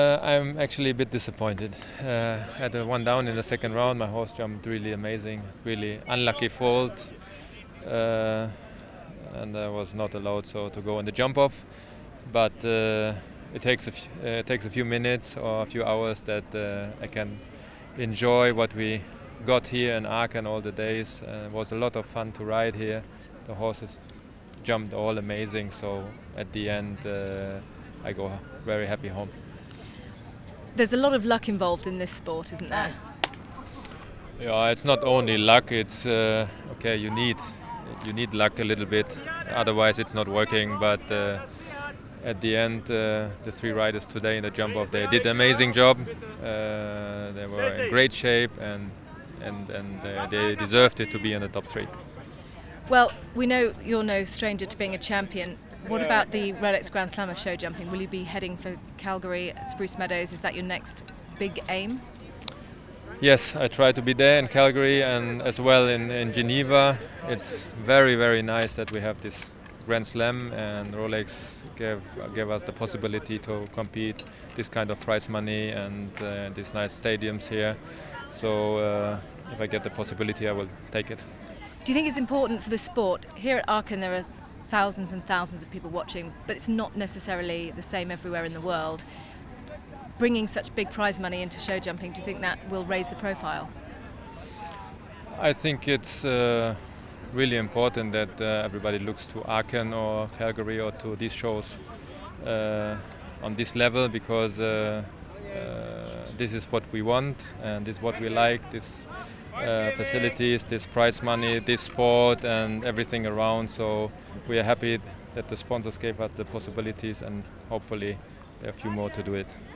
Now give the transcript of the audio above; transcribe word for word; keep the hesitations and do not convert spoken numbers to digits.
Uh, I'm actually a bit disappointed. Uh, had a one down in the second round. My horse jumped really amazing, really unlucky fault, uh, and I was not allowed so to go on the jump off. But uh, it takes a f- uh, it takes a few minutes or a few hours that uh, I can enjoy what we got here in Aachen all the days. Uh, it was a lot of fun to ride here. The horses jumped all amazing. So at the end, uh, I go very happy home. There's a lot of luck involved in this sport, isn't there? Yeah, it's not only luck. It's uh, okay. You need you need luck a little bit, otherwise it's not working. But uh, at the end, uh, the three riders today in the jump off, they did an amazing job. Uh, they were in great shape, and and and uh, they deserved it to be in the top three. Well, we know you're no stranger to being a champion. What about the Rolex Grand Slam of show jumping? Will you be heading for Calgary, Spruce Meadows? Is that your next big aim? Yes, I try to be there in Calgary and as well in, in Geneva. It's very, very nice that we have this Grand Slam, and Rolex gave, gave us the possibility to compete this kind of prize money and uh, these nice stadiums here. So uh, if I get the possibility, I will take it. Do you think it's important for the sport? Here at Aachen there are thousands and thousands of people watching, but it's not necessarily the same everywhere in the world. Bringing such big prize money into show jumping, do you think that will raise the profile? I think it's uh, really important that uh, everybody looks to Aachen or Calgary or to these shows uh, on this level, because uh, uh, this is what we want and this is what we like, this uh, facilities, this prize money, this sport and everything around. So we are happy that the sponsors gave us the possibilities, and hopefully there are a few more to do it.